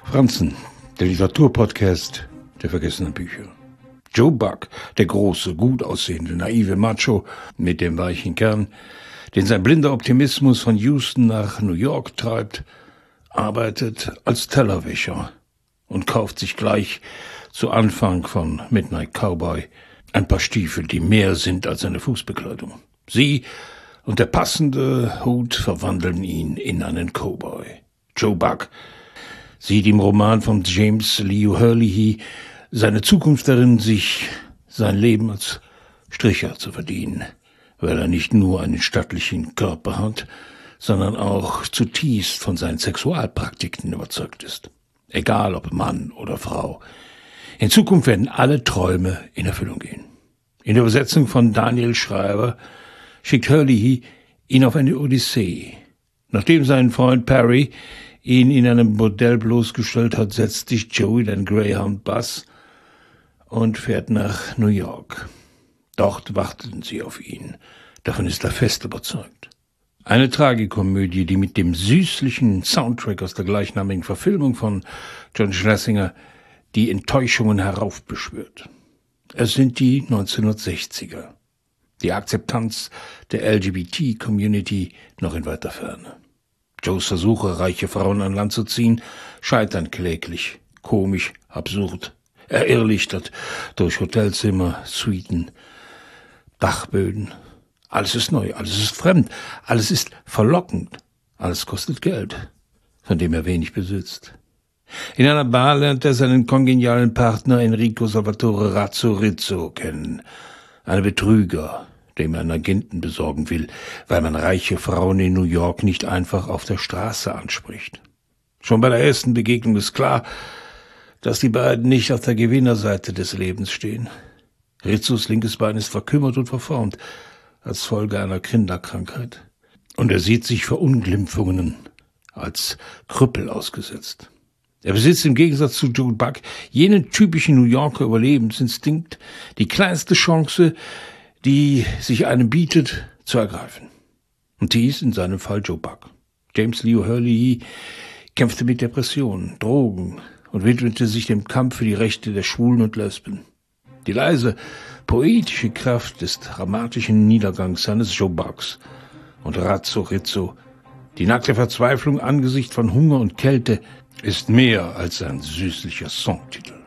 Franzen, der Literaturpodcast der vergessenen Bücher. Joe Buck, der große, gut aussehende, naive Macho mit dem weichen Kern, den sein blinder Optimismus von Houston nach New York treibt, arbeitet als Tellerwäscher und kauft sich gleich zu Anfang von Midnight Cowboy ein paar Stiefel, die mehr sind als seine Fußbekleidung. Sie und der passende Hut verwandeln ihn in einen Cowboy. Joe Buck sieht im Roman von James Leo Herlihy seine Zukunft darin, sich sein Leben als Stricher zu verdienen, weil er nicht nur einen stattlichen Körper hat, sondern auch zutiefst von seinen Sexualpraktiken überzeugt ist. Egal ob Mann oder Frau. In Zukunft werden alle Träume in Erfüllung gehen. In der Übersetzung von Daniel Schreiber schickt Herlihy ihn auf eine Odyssee. Nachdem sein Freund Perry ihn in einem Bordell bloßgestellt hat, setzt sich Joey in einen Greyhound-Bus und fährt nach New York. Dort warten sie auf ihn. Davon ist er fest überzeugt. Eine Tragikomödie, die mit dem süßlichen Soundtrack aus der gleichnamigen Verfilmung von John Schlesinger die Enttäuschungen heraufbeschwört. Es sind die 1960er. Die Akzeptanz der LGBT-Community noch in weiter Ferne. Joes Versuche, reiche Frauen an Land zu ziehen, scheitern kläglich, komisch, absurd, irrlichtert durch Hotelzimmer, Suiten, Dachböden. Alles ist neu, alles ist fremd, alles ist verlockend, alles kostet Geld, von dem er wenig besitzt. In einer Bar lernt er seinen kongenialen Partner Enrico Salvatore Razzo Rizzo kennen, einen Betrüger, dem er einen Agenten besorgen will, weil man reiche Frauen in New York nicht einfach auf der Straße anspricht. Schon bei der ersten Begegnung ist klar, dass die beiden nicht auf der Gewinnerseite des Lebens stehen. Rizzos linkes Bein ist verkümmert und verformt, als Folge einer Kinderkrankheit. Und er sieht sich Verunglimpfungen als Krüppel ausgesetzt. Er besitzt im Gegensatz zu Joe Buck jenen typischen New Yorker Überlebensinstinkt, die kleinste Chance, die sich einem bietet, zu ergreifen. Und dies in seinem Fall Joe Buck. James Leo Herlihy kämpfte mit Depressionen, Drogen und widmete sich dem Kampf für die Rechte der Schwulen und Lesben. Die leise, poetische Kraft des dramatischen Niedergangs seines Joe Bucks und Razzo Rizzo, die nackte Verzweiflung angesichts von Hunger und Kälte, ist mehr als ein süßlicher Songtitel.